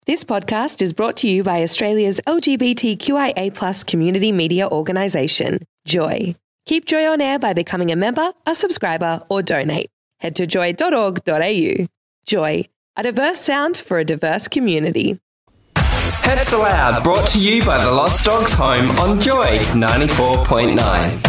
This podcast is brought to you by Australia's LGBTQIA+ community media organisation, Joy. Keep Joy on air by becoming a member, a subscriber, or donate. Head to joy.org.au. Joy, a diverse sound for a diverse community. Pets Aloud, brought to you by the Lost Dogs Home on Joy 94.9.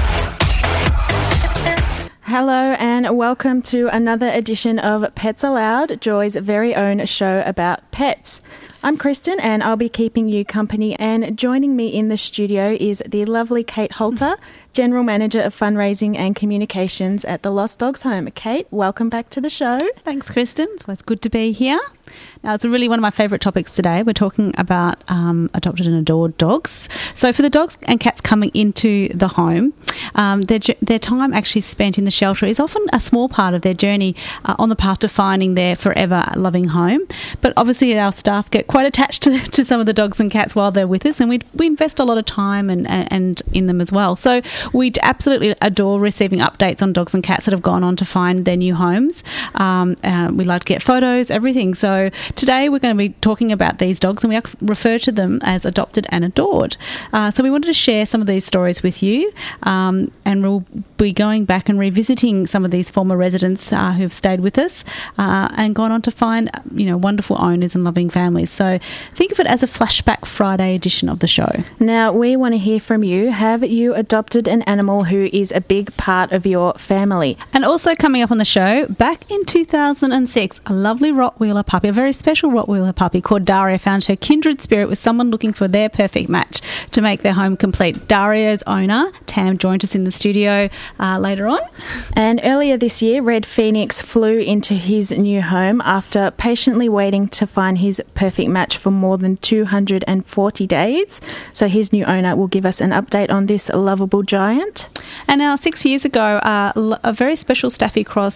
Hello and welcome to another edition of Pets Aloud, Joy's very own show about pets. I'm Kristen and I'll be keeping you company, and joining me in the studio is the lovely Kate Holter, General Manager of Fundraising and Communications at the Lost Dogs Home. Kate, welcome back to the show. Thanks, Kristen. It's always good to be here. Now, it's really one of my favourite topics today. We're talking about adopted and adored dogs. So for the dogs and cats coming into the home, their time actually spent in the shelter is often a small part of their journey on the path to finding their forever loving home. But obviously our staff get quite attached to some of the dogs and cats while they're with us, and we invest a lot of time and in them as well. So we absolutely adore receiving updates on dogs and cats that have gone on to find their new homes. We like to get photos, everything. So today we're going to be talking about these dogs, and we refer to them as adopted and adored. So we wanted to share some of these stories with you, and we'll be going back and revisiting some of these former residents who've stayed with us and gone on to find wonderful owners and loving families. So think of it as a Flashback Friday edition of the show. Now, we want to hear from you. Have you adopted an animal who is a big part of your family? And also coming up on the show, back in 2006, a lovely Rottweiler puppy, a very special Rottweiler puppy called Daria, found her kindred spirit with someone looking for their perfect match to make their home complete. Daria's owner, Tam, joined us in the studio later on. And earlier this year, Red Phoenix flew into his new home after patiently waiting to find his perfect match for more than 240 days. So his new owner will give us an update on this lovable giant. And now 6 years ago, a very special Staffy Cross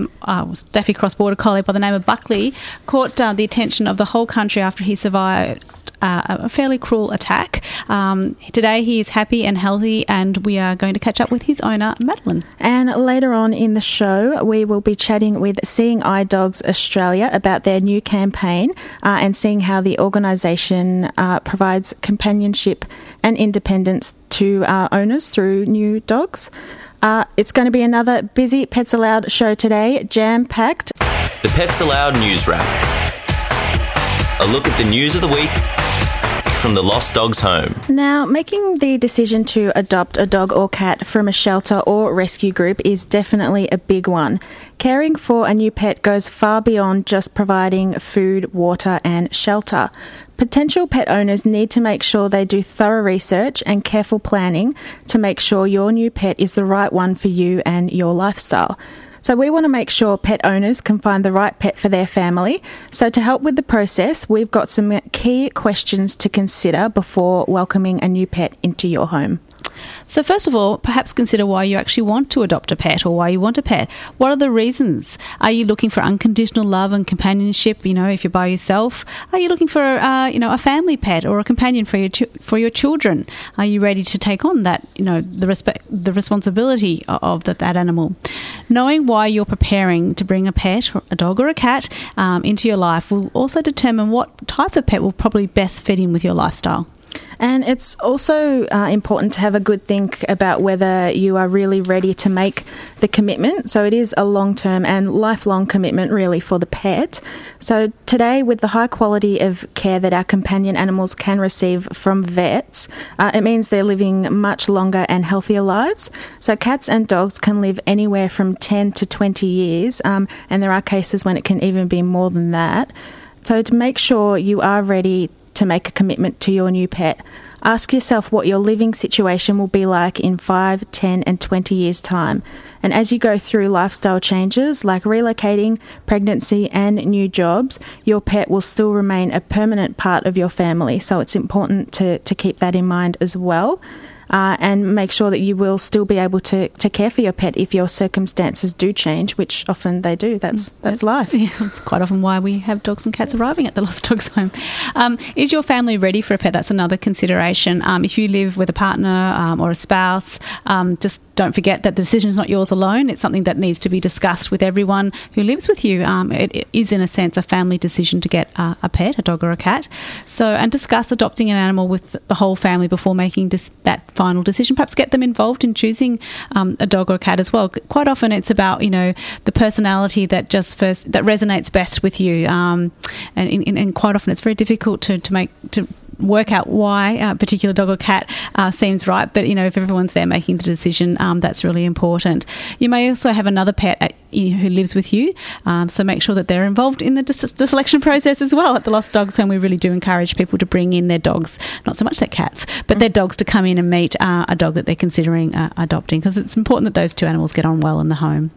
Border Collie by the name of Buckley caught the attention of the whole country after he survived a fairly cruel attack. Today he is happy and healthy, and we are going to catch up with his owner, Madeline. And later on in the show, we will be chatting with Seeing Eye Dogs Australia about their new campaign and seeing how the organisation provides companionship and independence to owners through new dogs. It's going to be another busy Pets Aloud show today, jam-packed. The Pets Aloud News Wrap. A look at the news of the week from the Lost Dogs Home. Now, making the decision to adopt a dog or cat from a shelter or rescue group is definitely a big one. Caring for a new pet goes far beyond just providing food, water and shelter. Potential pet owners need to make sure they do thorough research and careful planning to make sure your new pet is the right one for you and your lifestyle. So we want to make sure pet owners can find the right pet for their family. So to help with the process, we've got some key questions to consider before welcoming a new pet into your home. So first of all, perhaps consider why you actually want to adopt a pet or why you want a pet. What are the reasons? Are you looking for unconditional love and companionship, if you're by yourself? Are you looking for, a family pet or a companion for your children? Are you ready to take on that, the responsibility of that animal? Knowing why you're preparing to bring a pet, a dog or a cat, into your life will also determine what type of pet will probably best fit in with your lifestyle. And it's also important to have a good think about whether you are really ready to make the commitment. So it is a long-term and lifelong commitment really for the pet. So today, with the high quality of care that our companion animals can receive from vets, it means they're living much longer and healthier lives. So cats and dogs can live anywhere from 10 to 20 years, and there are cases when it can even be more than that. So to make sure you are ready to make a commitment to your new pet, ask yourself what your living situation will be like in 5, 10 and 20 years' time. And as you go through lifestyle changes like relocating, pregnancy and new jobs, your pet will still remain a permanent part of your family. So it's important to keep that in mind as well. and make sure that you will still be able to care for your pet if your circumstances do change, which often they do. That's life. Yeah, that's quite often why we have dogs and cats arriving at the Lost Dogs Home. Is your family ready for a pet? That's another consideration. If you live with a partner or a spouse, just don't forget that the decision is not yours alone. It's something that needs to be discussed with everyone who lives with you. It is, in a sense, a family decision to get a pet, a dog or a cat. And discuss adopting an animal with the whole family before making that final decision. Perhaps get them involved in choosing a dog or a cat as well. Quite often it's about, the personality that resonates best with you. And quite often it's very difficult to work out why a particular dog or cat seems right, but if everyone's there making the decision, that's really important. You may also have another pet who lives with you, so make sure that they're involved in the selection process as well. At the Lost Dogs Home, we really do encourage people to bring in their dogs, not so much their cats, but their dogs, to come in and meet a dog that they're considering adopting, because it's important that those two animals get on well in the home.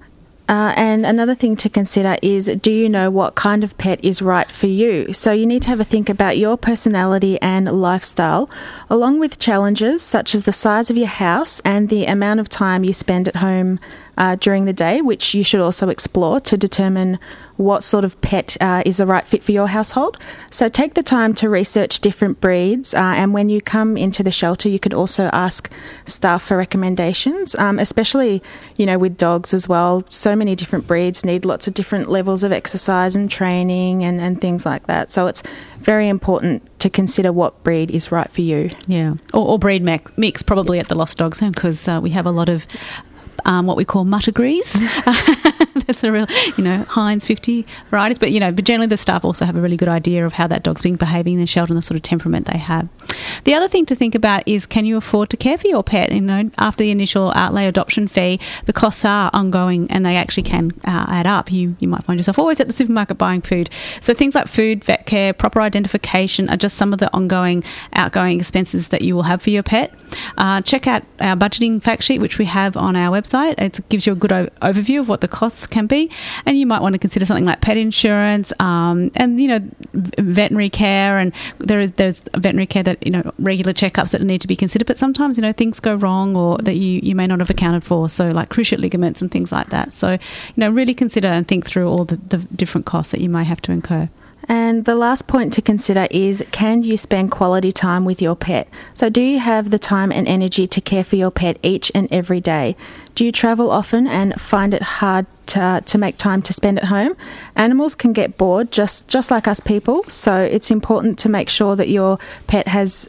And another thing to consider is, do you know what kind of pet is right for you? So you need to have a think about your personality and lifestyle, along with challenges such as the size of your house and the amount of time you spend at home during the day, which you should also explore to determine what sort of pet is the right fit for your household. So take the time to research different breeds, and when you come into the shelter, you could also ask staff for recommendations, especially, with dogs as well. So many different breeds need lots of different levels of exercise and training and things like that. So it's very important to consider what breed is right for you. Yeah, or breed mix probably at the Lost Dogs Home, because we have a lot of what we call mutagrees. There's a real, Heinz 50 varieties, but generally the staff also have a really good idea of how that dog's been behaving in the shelter and the sort of temperament they have. The other thing to think about is, can you afford to care for your pet? After the initial outlay adoption fee, the costs are ongoing and they actually can add up. You might find yourself always at the supermarket buying food. So things like food, vet care, proper identification are just some of the outgoing expenses that you will have for your pet. Check out our budgeting fact sheet, which we have on our website. It gives you a good overview of what the costs can be, and you might want to consider something like pet insurance, and veterinary care. And there's veterinary care that regular checkups that need to be considered. But sometimes things go wrong or that you may not have accounted for. So like cruciate ligaments and things like that. So really consider and think through all the different costs that you may have to incur. And the last point to consider is, can you spend quality time with your pet? So do you have the time and energy to care for your pet each and every day? Do you travel often and find it hard to make time to spend at home? Animals can get bored just like us people, so it's important to make sure that your pet has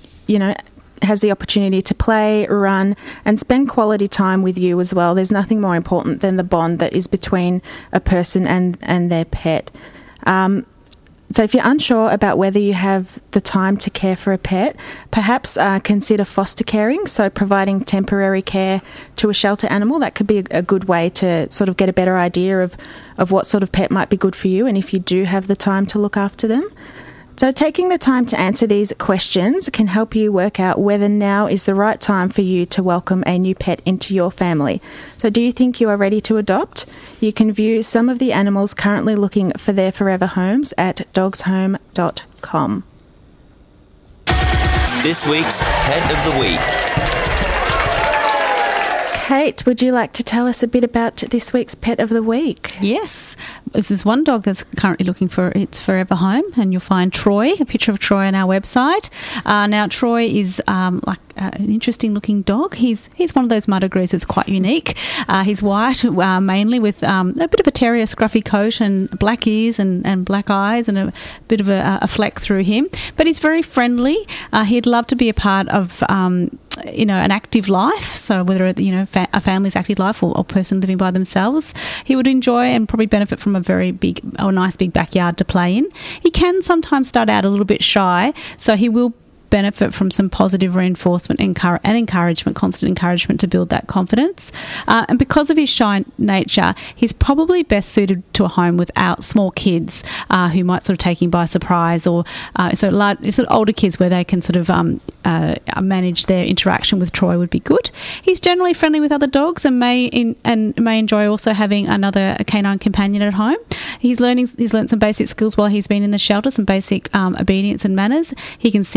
the opportunity to play, run, and spend quality time with you as well. There's nothing more important than the bond that is between a person and their pet. So if you're unsure about whether you have the time to care for a pet, perhaps consider foster caring, so providing temporary care to a shelter animal. That could be a good way to sort of get a better idea of what sort of pet might be good for you, and if you do have the time to look after them. So taking the time to answer these questions can help you work out whether now is the right time for you to welcome a new pet into your family. So do you think you are ready to adopt? You can view some of the animals currently looking for their forever homes at dogshome.com. This week's Pet of the Week. Kate, would you like to tell us a bit about this week's Pet of the Week? Yes. There's one dog that's currently looking for its forever home, and you'll find Troy, a picture of Troy on our website. Now, Troy is an interesting looking dog. He's one of those mutagrees that's quite unique. He's white, mainly with a bit of a terrier scruffy coat and black ears and black eyes and a bit of a fleck through him. But he's very friendly. He'd love to be a part of an active life, so whether a family's active life or a person living by themselves, he would enjoy and probably benefit from a very big or nice big backyard to play in. He can sometimes start out a little bit shy, so he will benefit from some positive reinforcement and encouragement, constant encouragement to build that confidence. And because of his shy nature, he's probably best suited to a home without small kids who might sort of take him by surprise, or sort of older kids where they can sort of manage their interaction with Troy would be good. He's generally friendly with other dogs and may enjoy also having a canine companion at home. He's learned some basic skills while he's been in the shelter, some basic obedience and manners. He can sit and greet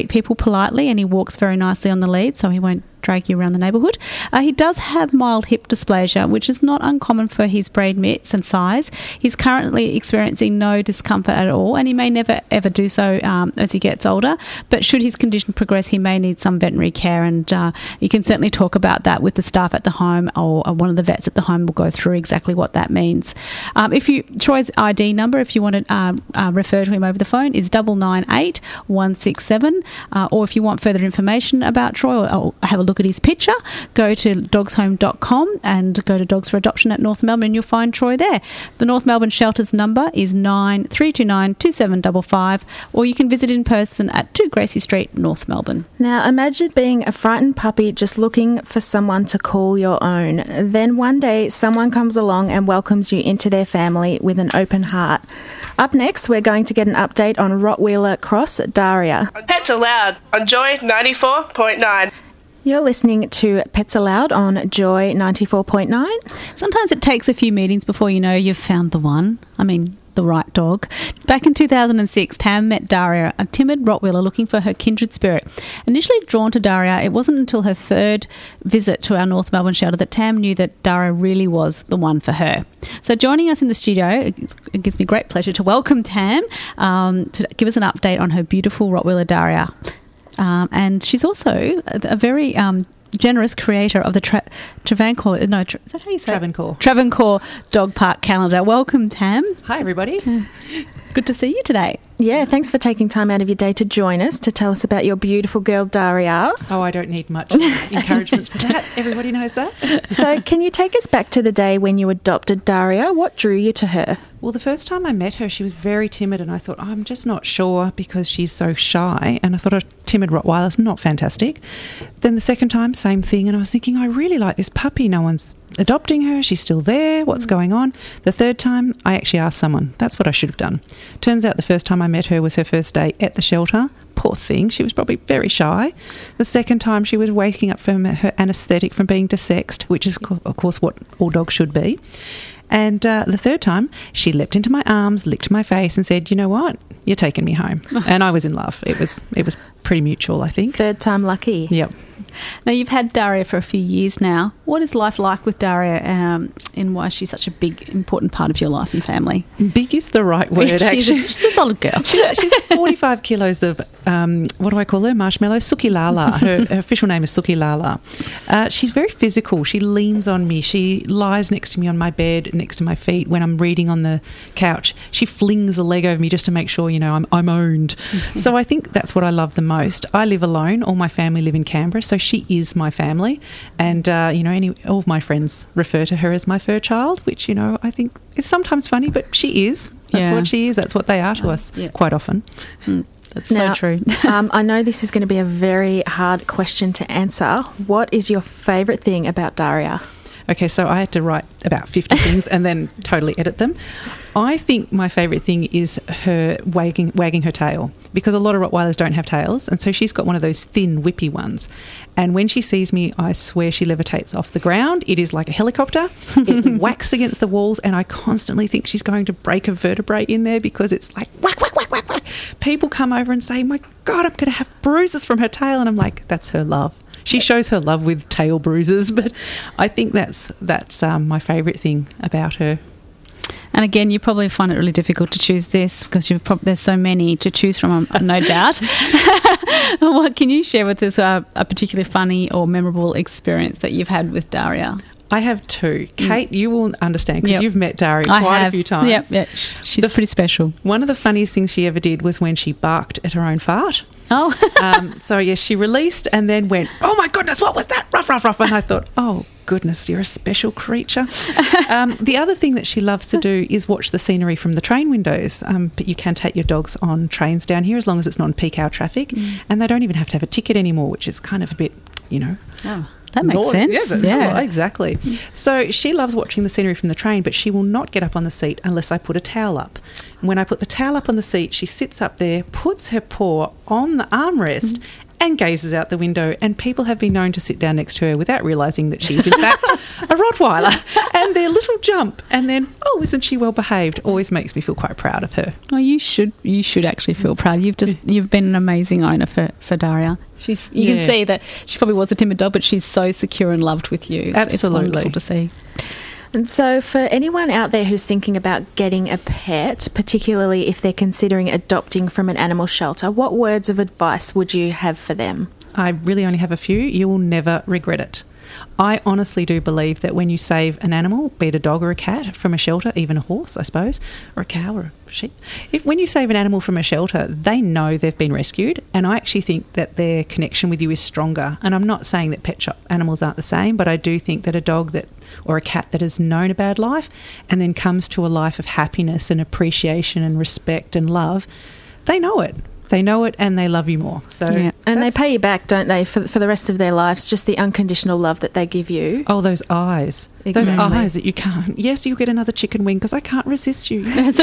greet people politely, and he walks very nicely on the lead, so he won't drag you around the neighbourhood. He does have mild hip dysplasia, which is not uncommon for his breed mix and size. He's currently experiencing no discomfort at all, and he may never ever do so as he gets older. But should his condition progress, he may need some veterinary care, and you can certainly talk about that with the staff at the home, or one of the vets at the home will go through exactly what that means. Troy's ID number, if you want to refer to him over the phone, is 998 167, or if you want further information about Troy or have a look at his picture, go to dogshome.com and go to Dogs for Adoption at North Melbourne, and you'll find Troy there. The North Melbourne Shelters number is 9329 2755, or you can visit in person at 2 Gracie Street, North Melbourne. Now, imagine being a frightened puppy just looking for someone to call your own. Then one day someone comes along and welcomes you into their family with an open heart. Up next, we're going to get an update on Rottweiler Cross Daria. Pets Aloud on Joy 94.9. You're listening to Pets Aloud on Joy 94.9. Sometimes it takes a few meetings before you know you've found the one. The right dog. Back in 2006, Tam met Daria, a timid Rottweiler looking for her kindred spirit. Initially drawn to Daria, it wasn't until her third visit to our North Melbourne shelter that Tam knew that Daria really was the one for her. So joining us in the studio, it gives me great pleasure to welcome Tam to give us an update on her beautiful Rottweiler Daria. And she's also a very generous creator of the Travancore. Is that how you say Travancore. Travancore Dog Park calendar. Welcome, Tam. Hi, everybody. Good to see you today. Yeah, thanks for taking time out of your day to join us to tell us about your beautiful girl, Daria. Oh, I don't need much encouragement for that. Everybody knows that. So can you take us back to the day when you adopted Daria? What drew you to her? Well, the first time I met her, she was very timid, and I thought, I'm just not sure because she's so shy. And I thought a timid Rottweiler's not fantastic. Then the second time, same thing. And I was thinking, I really like this puppy. No one's adopting her. She's still there. What's going on? The third time, I actually asked someone. That's what I should have done. Turns out the first time I met her was her first day at the shelter. Poor thing. She was probably very shy. The second time, she was waking up from her anaesthetic from being desexed, which is, of course, what all dogs should be. And the third time, she leapt into my arms, licked my face and said, you know what, you're taking me home. And I was in love. It was pretty mutual, I think. Third time lucky. Yep. Now, you've had Daria for a few years now. What is life like with Daria, and why is she such a big, important part of your life and family? Big is the right word, actually. She's a solid girl. She's 45 kilos of, what do I call her, marshmallow? Suki Lala. Her official name is Suki Lala. She's very physical. She leans on me. She lies next to me on my bed, next to my feet. When I'm reading on the couch, she flings a leg over me just to make sure, I'm owned. So I think that's what I love the most. I live alone. All my family live in Canberra, so she is my family. And, all of my friends refer to her as my fur child, which, I think is sometimes funny, but she is. That's what she is. That's what they are to us quite often. That's so true. I know this is going to be a very hard question to answer. What is your favourite thing about Daria? Okay, so I had to write about 50 things and then totally edit them. I think my favourite thing is her wagging her tail, because a lot of Rottweilers don't have tails, and so she's got one of those thin, whippy ones. And when she sees me, I swear she levitates off the ground. It is like a helicopter. It whacks against the walls, and I constantly think she's going to break a vertebrae in there because it's like whack, whack, whack, whack, whack. People come over and say, my God, I'm going to have bruises from her tail. And I'm like, that's her love. She shows her love with tail bruises, but I think that's my favourite thing about her. And again, you probably find it really difficult to choose this because there's so many to choose from, no doubt. What can you share with us a particularly funny or memorable experience that you've had with Daria? I have two. Kate, you will understand because you've met Daria quite a few times. Yep. She's pretty special. One of the funniest things she ever did was when she barked at her own fart. Oh. So, yes, she released and then went, oh, my goodness, what was that? Ruff, ruff, ruff. And I thought, oh, goodness, you're a special creature. The other thing that she loves to do is watch the scenery from the train windows. But you can take your dogs on trains down here as long as it's not in peak hour traffic. And they don't even have to have a ticket anymore, which is kind of a bit, Oh. That makes sense. Yeah, exactly. So she loves watching the scenery from the train, but she will not get up on the seat unless I put a towel up. When I put the towel up on the seat, she sits up there, puts her paw on the armrest, and gazes out the window, and people have been known to sit down next to her without realising that she's in fact a Rottweiler, and their little jump and then, oh, isn't she well behaved, always makes me feel quite proud of her. Oh, you should actually feel proud. You've been an amazing owner for Daria. You can see that she probably was a timid dog, but she's so secure and loved with you. Absolutely. It's wonderful to see. And so for anyone out there who's thinking about getting a pet, particularly if they're considering adopting from an animal shelter, what words of advice would you have for them? I really only have a few. You will never regret it. I honestly do believe that when you save an animal, be it a dog or a cat, from a shelter, even a horse, I suppose, or a cow or a sheep, when you save an animal from a shelter, they know they've been rescued, and I actually think that their connection with you is stronger. And I'm not saying that pet shop animals aren't the same, but I do think that a dog or a cat that has known a bad life and then comes to a life of happiness and appreciation and respect and love, they know it. They know it and they love you more. So, and they pay you back, don't they, for the rest of their lives, just the unconditional love that they give you. Oh, those eyes. Exactly. Those eyes that you can't... Yes, you'll get another chicken wing because I can't resist you. That's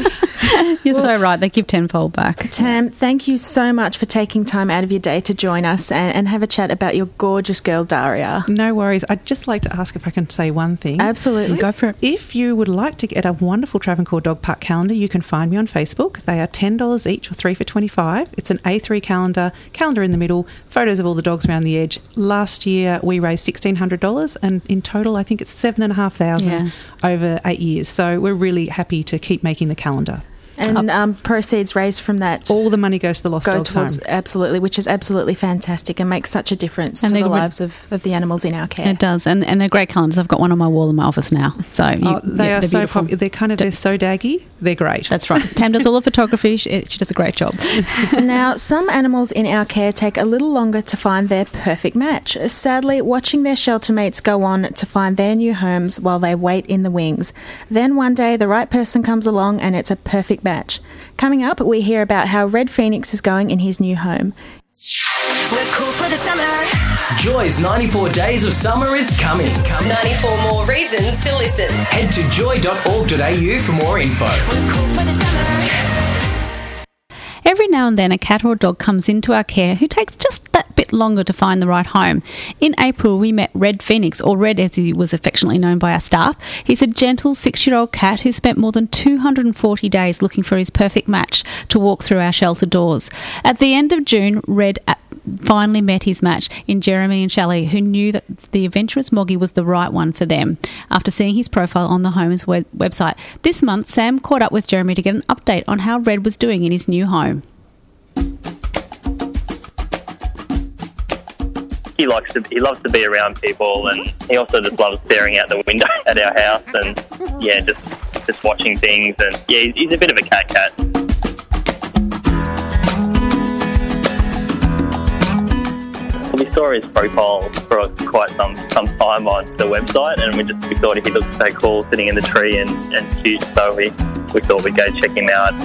right. You're so right. They give tenfold back. Tam, thank you so much for taking time out of your day to join us and have a chat about your gorgeous girl, Daria. No worries. I'd just like to ask if I can say one thing. Absolutely. Go for it. If you would like to get a wonderful Travancore Dog Park calendar, you can find me on Facebook. They are $10 each or 3 for $25. It's an A3 calendar in the middle, photos of all the dogs around the edge. Last year we raised $1,600 and in total I think it's $7,500 over 8 years. So we're really happy to keep making the calendar. And proceeds raised from that, all the money goes to the Lost Dogs Home. Absolutely, which is absolutely fantastic and makes such a difference to the lives of the animals in our care. It does, and they're great calendars. I've got one on my wall in my office now. So they are so popular. They're so daggy. They're great. That's right. Tam does all the photography. She does a great job. Now, some animals in our care take a little longer to find their perfect match. Sadly, watching their shelter mates go on to find their new homes while they wait in the wings. Then one day, the right person comes along and it's a perfect match. Coming up, we hear about how Red Phoenix is going in his new home. We're cool for the summer. Joy's 94 Days of Summer is coming. 94 more reasons to listen. Head to joy.org.au for more info. We're cool for the summer. Every now and then a cat or a dog comes into our care who takes just that bit longer to find the right home. In April we met Red Phoenix, or Red as he was affectionately known by our staff. He's a gentle 6-year-old cat who spent more than 240 days looking for his perfect match to walk through our shelter doors. At the end of June, Red finally met his match in Jeremy and Shelley, who knew that the adventurous Moggy was the right one for them after seeing his profile on the home's website. This month, Sam caught up with Jeremy to get an update on how Red was doing in his new home. He loves to be around people, and he also just loves staring out the window at our house and just watching things. And he's a bit of a cat. We saw his profile for quite some time on the website, and we thought he looked so cool sitting in the tree and cute, so we thought we'd go check him out.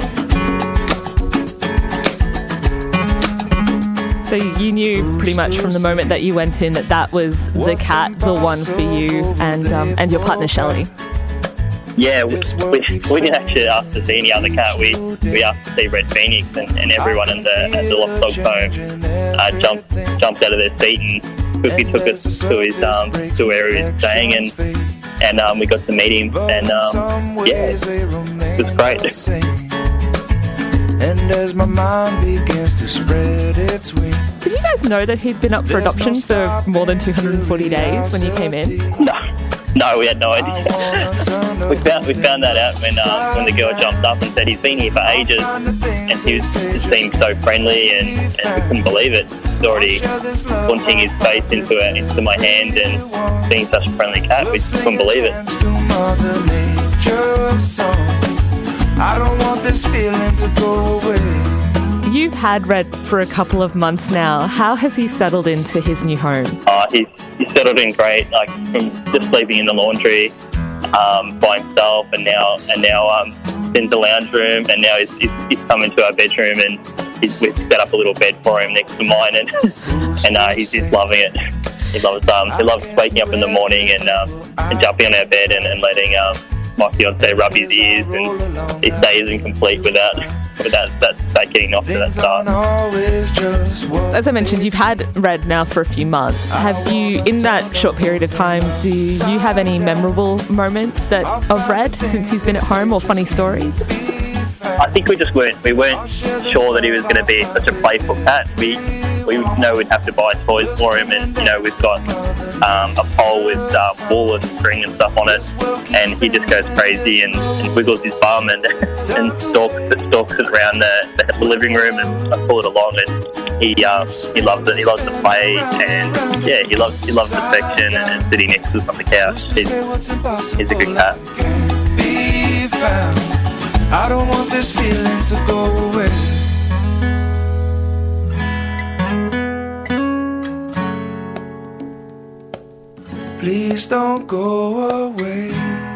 So you knew pretty much from the moment that you went in that was the cat, the one for you and your partner Shelley. Yeah, we didn't actually ask to see any other cat. We asked to see Red Phoenix, and everyone at the Lost Dogs Home jumped out of their seat and quickly took us to where he was staying, and we got to meet him, and it was great. And as my mind begins to spread its wings. Did you guys know that he'd been up for adoption for more than 240 days when you came in? No, we had no idea. we found that out when the girl jumped up and said he's been here for ages, and he just seemed so friendly, and we couldn't believe it. He's already wanting his face into my hand and being such a friendly cat. We just couldn't believe it. I don't want this feeling to go away. You've had Red for a couple of months now. How has he settled into his new home? He's settled in great, like from just sleeping in the laundry by himself, and now in the lounge room, and now he's come into our bedroom, and we've set up a little bed for him next to mine, and he's just loving it. He loves waking up in the morning and jumping on our bed and letting my fiance rub his ears, and his day isn't complete without that start getting off to that start. As I mentioned, you've had Red now for a few months. Have you, in that short period of time, do you have any memorable moments of Red since he's been at home, or funny stories? I think we weren't sure that he was going to be such a playful cat. We know we'd have to buy toys for him, and we've got a pole with wool and string and stuff on it, and he just goes crazy and wiggles his bum and stalks it around the living room, and I pull it along, and he loves it. He loves to play, and he loves affection and sitting next to us on the couch. He's a good cat. I don't want this feeling to go away. Please don't go away.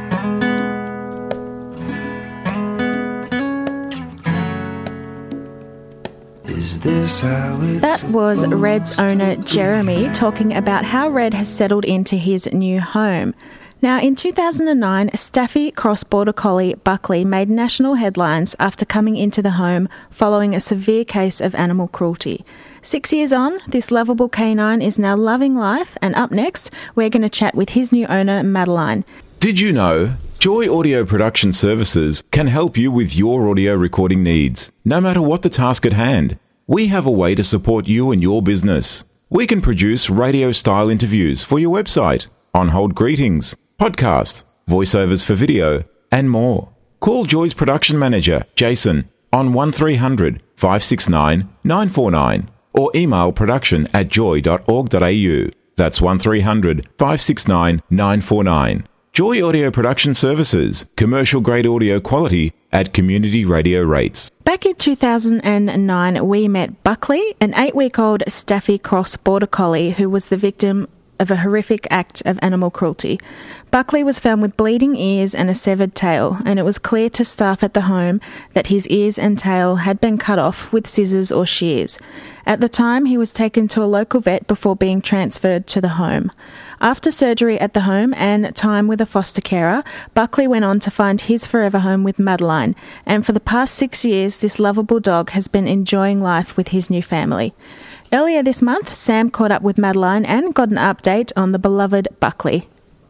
Is this how it's That was Red's owner Jeremy talking about how Red has settled into his new home. Now, in 2009, Staffy Cross Border Collie Buckley made national headlines after coming into the home following a severe case of animal cruelty. 6 years on, this lovable canine is now loving life, and up next, we're going to chat with his new owner, Madeline. Did you know Joy Audio Production Services can help you with your audio recording needs, no matter what the task at hand? We have a way to support you and your business. We can produce radio-style interviews for your website, on-hold greetings, podcasts, voiceovers for video, and more. Call Joy's production manager, Jason, on 1300 569 949 or email production@joy.org.au. That's 1300 569 949. Joy Audio Production Services, commercial-grade audio quality at community radio rates. Back in 2009, we met Buckley, an 8-week-old Staffy Cross Border Collie who was the victim of a horrific act of animal cruelty. Buckley was found with bleeding ears and a severed tail, and it was clear to staff at the home that his ears and tail had been cut off with scissors or shears. At the time, he was taken to a local vet before being transferred to the home. After surgery at the home and time with a foster carer, Buckley went on to find his forever home with Madeline, and for the past 6 years, this lovable dog has been enjoying life with his new family. Earlier this month, Sam caught up with Madeline and got an update on the beloved Buckley.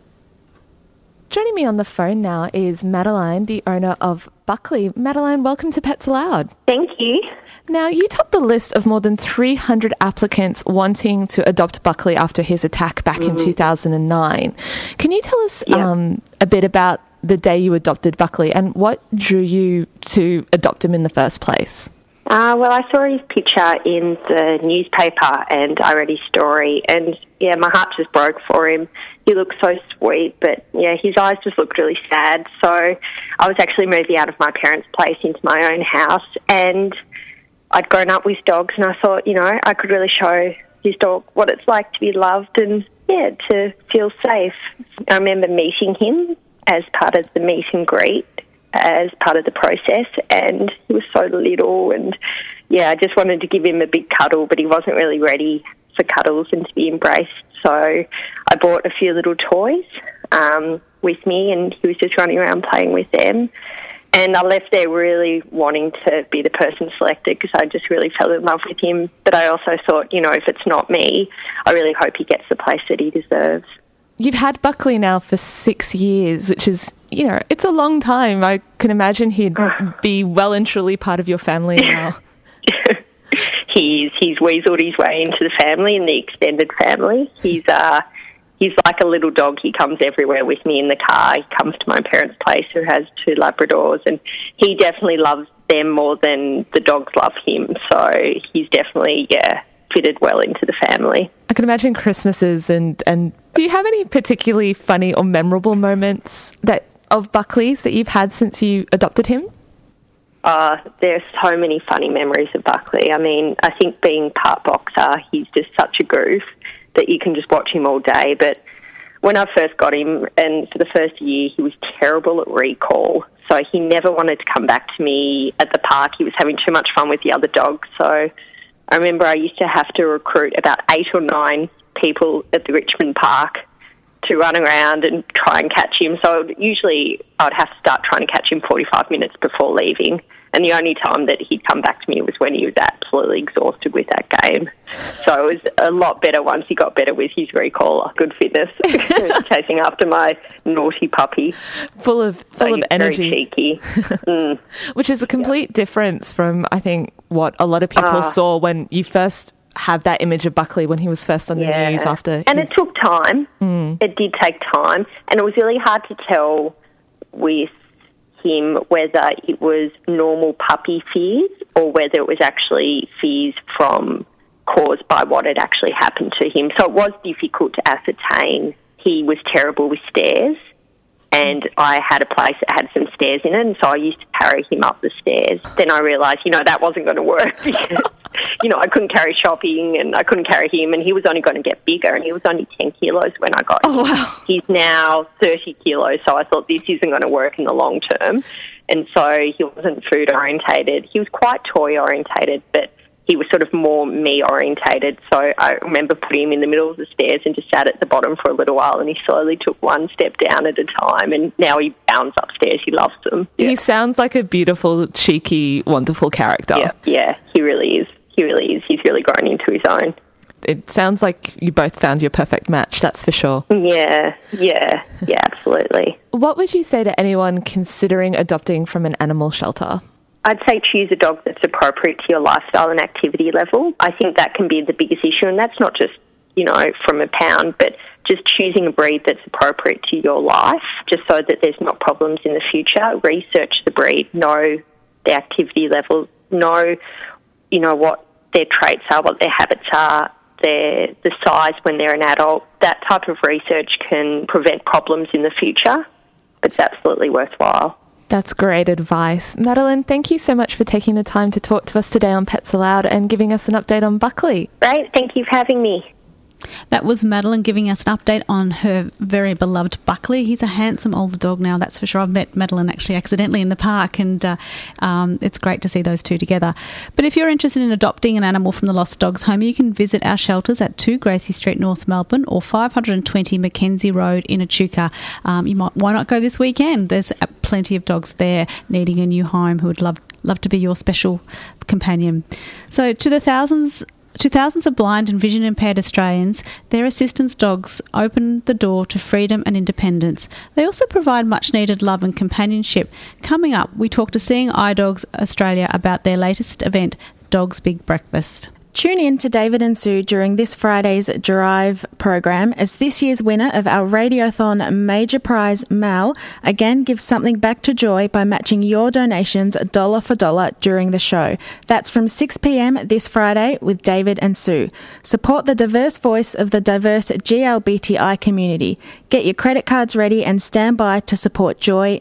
Joining me on the phone now is Madeline, the owner of Buckley. Madeline, welcome to Pets Aloud. Thank you. Now, you topped the list of more than 300 applicants wanting to adopt Buckley after his attack back in 2009. Can you tell us a bit about the day you adopted Buckley and what drew you to adopt him in the first place? Well, I saw his picture in the newspaper and I read his story, and my heart just broke for him. He looked so sweet, but his eyes just looked really sad. So I was actually moving out of my parents' place into my own house, and I'd grown up with dogs, and I thought, I could really show his dog what it's like to be loved and, to feel safe. I remember meeting him as part of the meet and greet, as part of the process, and he was so little, and I just wanted to give him a big cuddle, but he wasn't really ready for cuddles and to be embraced. So I bought a few little toys with me, and he was just running around playing with them. And I left there really wanting to be the person selected because I just really fell in love with him. But I also thought, if it's not me, I really hope he gets the place that he deserves. You've had Buckley now for 6 years, which is, it's a long time. I can imagine he'd be well and truly part of your family now. He's weaseled his way into the family and the extended family. He's like a little dog. He comes everywhere with me in the car. He comes to my parents' place, who has 2 Labradors, and he definitely loves them more than the dogs love him. So he's definitely, fitted well into the family. I can imagine Christmases and do you have any particularly funny or memorable moments of Buckley's that you've had since you adopted him? There's so many funny memories of Buckley. I mean, I think being part boxer, he's just such a goof that you can just watch him all day. But when I first got him, and for the first year, he was terrible at recall. So he never wanted to come back to me at the park. He was having too much fun with the other dogs. So I remember I used to have to recruit about 8 or 9 people at the Richmond Park to run around and try and catch him. So usually I'd have to start trying to catch him 45 minutes before leaving. And the only time that he'd come back to me was when he was absolutely exhausted with that game. So it was a lot better once he got better with his recall. Good fitness. Chasing after my naughty puppy. Full of energy. Very cheeky. Which is a complete difference from, I think, what a lot of people saw when you first have that image of Buckley when he was first on the news after. And it took time. It did take time. And it was really hard to tell with him whether it was normal puppy fears or whether it was actually fears caused by what had actually happened to him. So it was difficult to ascertain. He was terrible with stairs, and I had a place that had some stairs in it, and so I used to carry him up the stairs. Then I realised, that wasn't going to work because, I couldn't carry shopping and I couldn't carry him, and he was only going to get bigger, and he was only 10 kilos when I got him. Wow. He's now 30 kilos, so I thought this isn't going to work in the long term. And so he wasn't food-orientated. He was quite toy-orientated, but he was sort of more me-orientated. So I remember putting him in the middle of the stairs and just sat at the bottom for a little while, and he slowly took one step down at a time, and now he bounds upstairs. He loves them. He sounds like a beautiful, cheeky, wonderful character. Yeah, he really is. He really is. He's really grown into his own. It sounds like you both found your perfect match, that's for sure. Yeah, absolutely. What would you say to anyone considering adopting from an animal shelter? I'd say choose a dog that's appropriate to your lifestyle and activity level. I think that can be the biggest issue, and that's not just, from a pound, but just choosing a breed that's appropriate to your life, just so that there's not problems in the future. Research the breed, know their activity levels, know, what their traits are, what their habits are, the size when they're an adult. That type of research can prevent problems in the future, but it's absolutely worthwhile. That's great advice. Madeline, thank you so much for taking the time to talk to us today on Pets Aloud and giving us an update on Buckley. Great, thank you for having me. That was Madeline giving us an update on her very beloved Buckley. He's a handsome older dog now, that's for sure. I've met Madeline actually accidentally in the park, and it's great to see those two together. But if you're interested in adopting an animal from the Lost Dogs Home, you can visit our shelters at 2 Gracie Street, North Melbourne, or 520 Mackenzie Road in Echuca. Why not go this weekend? There's plenty of dogs there needing a new home who would love to be your special companion. So to thousands of blind and vision impaired Australians, their assistance dogs open the door to freedom and independence. They also provide much needed love and companionship. Coming up, we talk to Seeing Eye Dogs Australia about their latest event, Dogs Big Breakfast. Tune in to David and Sue during this Friday's Drive program as this year's winner of our Radiothon Major Prize, Mal, again gives something back to Joy by matching your donations dollar for dollar during the show. That's from 6 p.m. this Friday with David and Sue. Support the diverse voice of the diverse GLBTI community. Get your credit cards ready and stand by to support Joy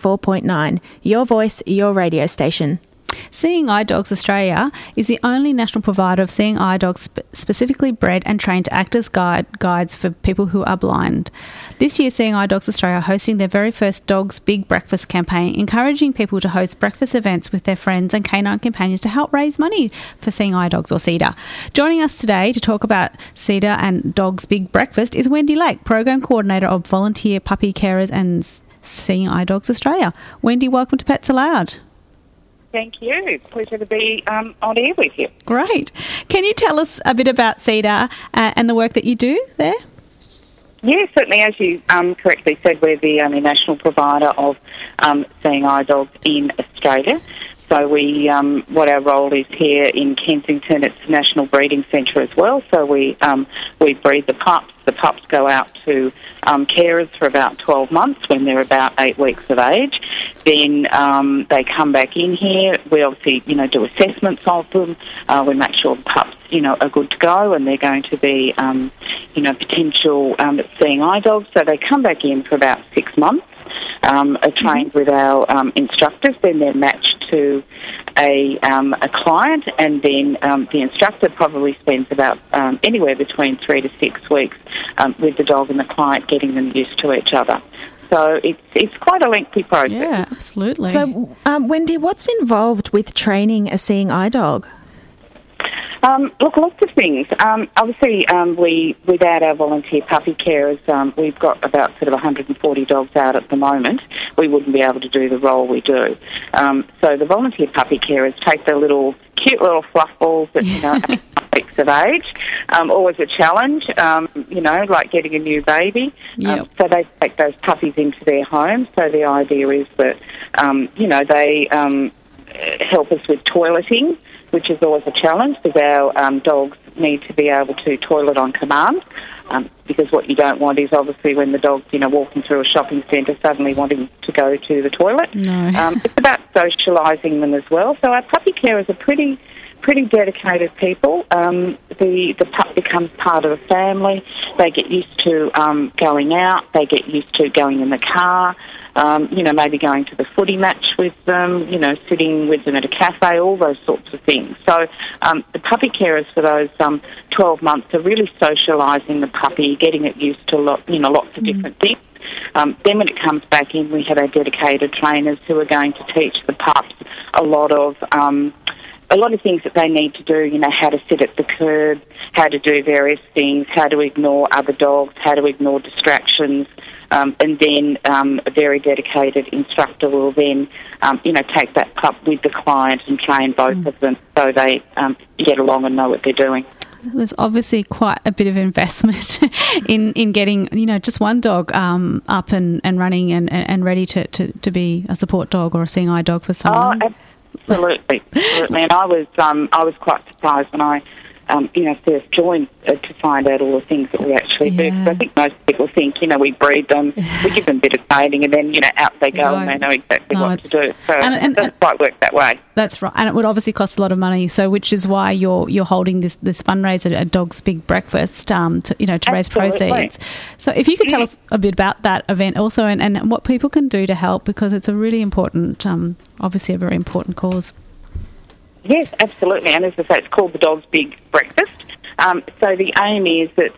94.9. Your voice, your radio station. Seeing Eye Dogs Australia is the only national provider of seeing eye dogs specifically bred and trained to act as guides for people who are blind. This year, Seeing Eye Dogs Australia are hosting their very first Dogs Big Breakfast campaign, encouraging people to host breakfast events with their friends and canine companions to help raise money for Seeing Eye Dogs or CEDA. Joining us today to talk about CEDA and Dogs Big Breakfast is Wendy Lake, Program Coordinator of Volunteer Puppy Carers and Seeing Eye Dogs Australia. Wendy, welcome to Pets Aloud. Thank you. Pleasure to be on air with you. Great. Can you tell us a bit about CEDA and the work that you do there? Yeah, certainly. As you correctly said, we're the only national provider of seeing eye dogs in Australia. So what our role is here in Kensington, it's a national breeding centre as well. So we breed the pups. The pups go out to carers for about 12 months when they're about 8 weeks of age. Then they come back in here. We obviously, do assessments of them. We make sure the pups, are good to go and they're going to be, potential seeing eye dogs. So they come back in for about 6 months. Are trained with our instructors, then they're matched to a client, and then the instructor probably spends about anywhere between 3 to 6 weeks with the dog and the client, getting them used to each other. So it's quite a lengthy process. Yeah, absolutely. So, Wendy, what's involved with training a seeing eye dog? Look, lots of things. Obviously, without our volunteer puppy carers, we've got about sort of 140 dogs out at the moment. We wouldn't be able to do the role we do. So the volunteer puppy carers take their cute little fluff balls that, at 8 weeks of age. Always a challenge, like getting a new baby. Yep. So they take those puppies into their home. So the idea is that, they help us with toileting, which is always a challenge because our dogs need to be able to toilet on command. Because what you don't want is obviously when the dog's, walking through a shopping centre suddenly wanting to go to the toilet. No. It's about socialising them as well. So our puppy carers are pretty dedicated people. The pup becomes part of the family. They get used to going out. They get used to going in the car. Maybe going to the footy match with them, sitting with them at a cafe, all those sorts of things. So the puppy carers for those 12 months are really socialising the puppy, getting it used to lots of different things. Then when it comes back in, we have our dedicated trainers who are going to teach the pups a lot of things that they need to do, how to sit at the curb, how to do various things, how to ignore other dogs, how to ignore distractions. And then a very dedicated instructor will then, take that pup with the client and train both of them so they get along and know what they're doing. There's obviously quite a bit of investment in getting, just one dog up and running and ready to be a support dog or a seeing eye dog for someone. Oh, absolutely. And I was quite surprised when I first joined to find out all the things that we actually do. Because I think most people think, we breed them, we give them a bit of training, and then, out they go and they know exactly what to do. So it doesn't quite work that way. That's right. And it would obviously cost a lot of money, so which is why you're holding this fundraiser, a Dog's Big Breakfast, to raise proceeds. So if you could tell us a bit about that event also and what people can do to help, because it's a really important, obviously a very important cause. Yes, absolutely. And as I say, it's called the Dog's Big Breakfast. So the aim is that,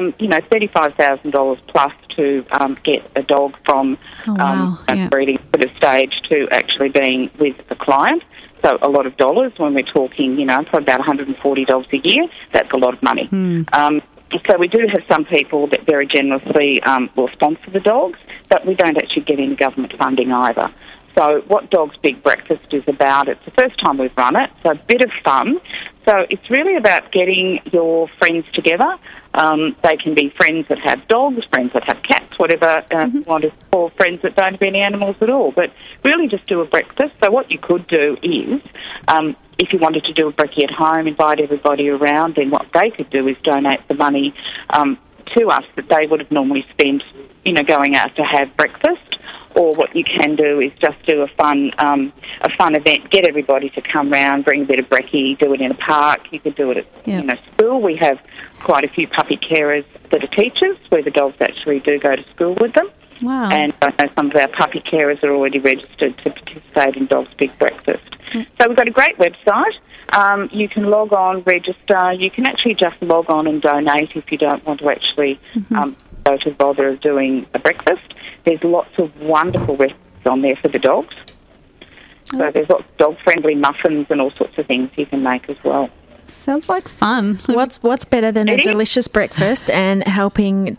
$35,000 plus to get a dog from breeding sort of stage to actually being with the client. So a lot of dollars when we're talking, probably about 140 dogs a year. That's a lot of money. So we do have some people that very generously will sponsor the dogs, but we don't actually get any government funding either. So what Dog's Big Breakfast is about, it's the first time we've run it, so a bit of fun. So it's really about getting your friends together. They can be friends that have dogs, friends that have cats, whatever you want to call friends that don't have any animals at all. But really just do a breakfast. So what you could do is, if you wanted to do a brekkie at home, invite everybody around, then what they could do is donate the money to us that they would have normally spent, going out to have breakfast. Or what you can do is just do a fun event, get everybody to come round, bring a bit of brekkie, do it in a park. You could do it at school. We have quite a few puppy carers that are teachers, where the dogs actually do go to school with them. Wow. And I know some of our puppy carers are already registered to participate in Dog's Big Breakfast. So we've got a great website. You can log on, register. You can actually just log on and donate if you don't want to actually go to bother of doing a breakfast. There's lots of wonderful recipes on there for the dogs. So there's lots of dog-friendly muffins and all sorts of things you can make as well. Sounds like fun. What's better than a delicious breakfast and helping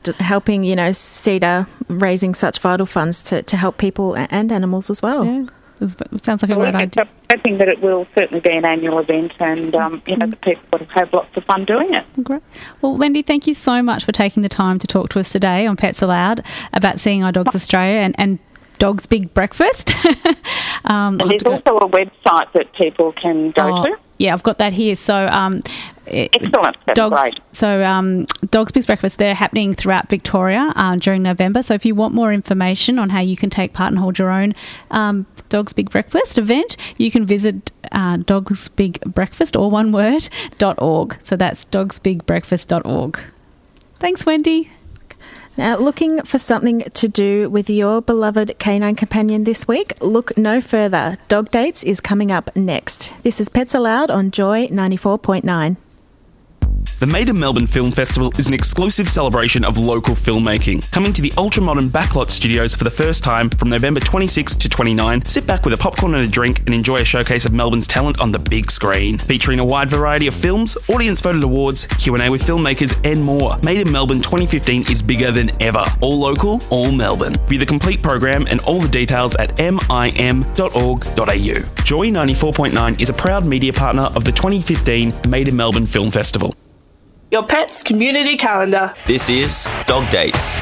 Cedar raising such vital funds to help people and animals as well? Yeah. It sounds like a great idea. I'm hoping that it will certainly be an annual event and, the people will have lots of fun doing it. Great. Well, Wendy, thank you so much for taking the time to talk to us today on Pets Aloud about Seeing Eye Dogs Australia and Dog's Big Breakfast. And there's also a website that people can go to. Yeah, I've got that here. So, excellent. That's great. So, Dog's Big Breakfast, they're happening throughout Victoria during November. So, if you want more information on how you can take part and hold your own Dog's Big Breakfast event, you can visit Dog's Big Breakfast, or one word, .org. So, that's dogsbigbreakfast.org. Thanks, Wendy. Now, looking for something to do with your beloved canine companion this week? Look no further. Dog Dates is coming up next. This is Pets Aloud on Joy 94.9. The Made in Melbourne Film Festival is an exclusive celebration of local filmmaking. Coming to the ultra-modern Backlot Studios for the first time from November 26 to 29, sit back with a popcorn and a drink and enjoy a showcase of Melbourne's talent on the big screen. Featuring a wide variety of films, audience-voted awards, Q&A with filmmakers and more. Made in Melbourne 2015 is bigger than ever. All local, all Melbourne. View the complete program and all the details at mim.org.au. Joy 94.9 is a proud media partner of the 2015 Made in Melbourne Film Festival. Your pet's community calendar. This is Dog Dates.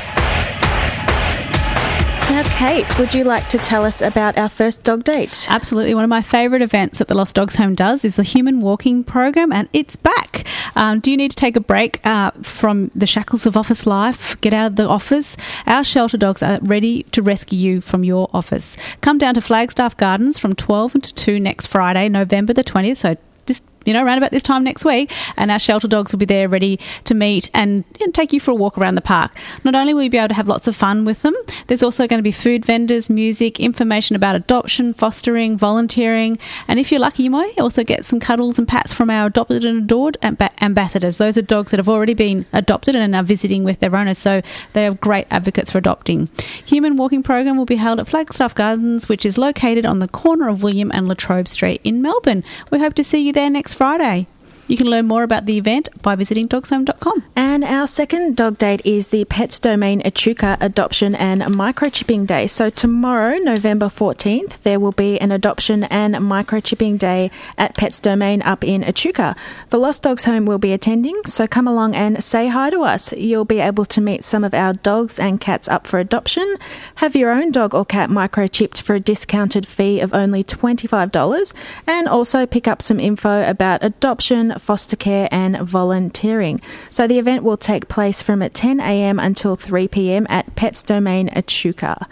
Now, Kate, would you like to tell us about our first dog date? Absolutely. One of my favourite events that the Lost Dogs Home does is the Human Walking Program, and it's back. Do you need to take a break from the shackles of office life? Get out of the office? Our shelter dogs are ready to rescue you from your office. Come down to Flagstaff Gardens from 12 to 2 next Friday, November the 20th, so just around about this time next week, and our shelter dogs will be there ready to meet and take you for a walk around the park. Not only will you be able to have lots of fun with them, there's also going to be food vendors, music, information about adoption, fostering, volunteering, and if you're lucky, you might also get some cuddles and pats from our adopted and adored ambassadors. Those are dogs that have already been adopted and are visiting with their owners, so they are great advocates for adopting. Human Walking Program will be held at Flagstaff Gardens, which is located on the corner of William and Latrobe Street in Melbourne. We hope to see you there next Friday. You can learn more about the event by visiting dogshome.com. And our second dog date is the Pets Domain Echuca Adoption and Microchipping Day. So tomorrow, November 14th, there will be an Adoption and Microchipping Day at Pets Domain up in Echuca. The Lost Dogs Home will be attending, so come along and say hi to us. You'll be able to meet some of our dogs and cats up for adoption, have your own dog or cat microchipped for a discounted fee of only $25, and also pick up some info about adoption, foster care and volunteering. So the event will take place from 10 a.m. until 3 p.m. at Pets Domain Echuca.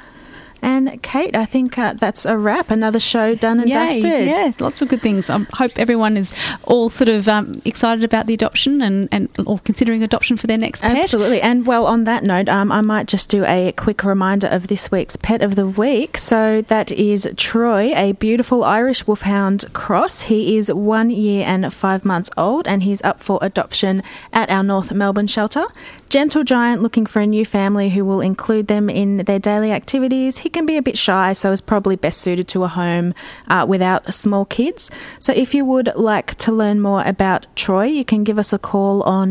And Kate, I think that's a wrap. Another show done and dusted. Yeah, lots of good things. I hope everyone is all sort of excited about the adoption and or considering adoption for their next pet. Absolutely. And well, on that note, I might just do a quick reminder of this week's Pet of the Week. So that is Troy, a beautiful Irish Wolfhound cross. He is 1 year and 5 months old, and he's up for adoption at our North Melbourne shelter. Gentle giant looking for a new family who will include them in their daily activities. He can be a bit shy, so is probably best suited to a home without small kids. So if you would like to learn more about Troy, you can give us a call on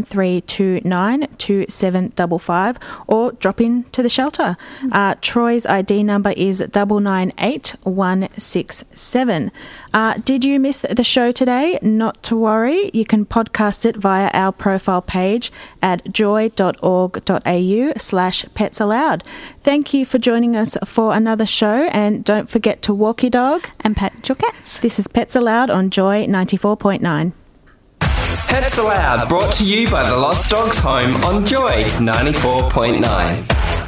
9329 2755 or drop in to the shelter. Troy's ID number is 998167. Did you miss the show today? Not to worry. You can podcast it via our profile page at joy.org.au/petsallowed. Thank you for joining us for another show, and don't forget to walk your dog and pet your cats. This is Pets Allowed on Joy 94.9. Pets Allowed, brought to you by the Lost Dogs Home on Joy 94.9.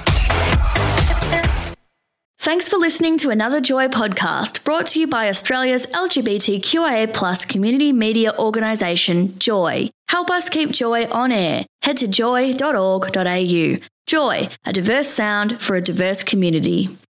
Thanks for listening to another Joy podcast brought to you by Australia's LGBTQIA+ community media organisation, Joy. Help us keep Joy on air. Head to joy.org.au. Joy, a diverse sound for a diverse community.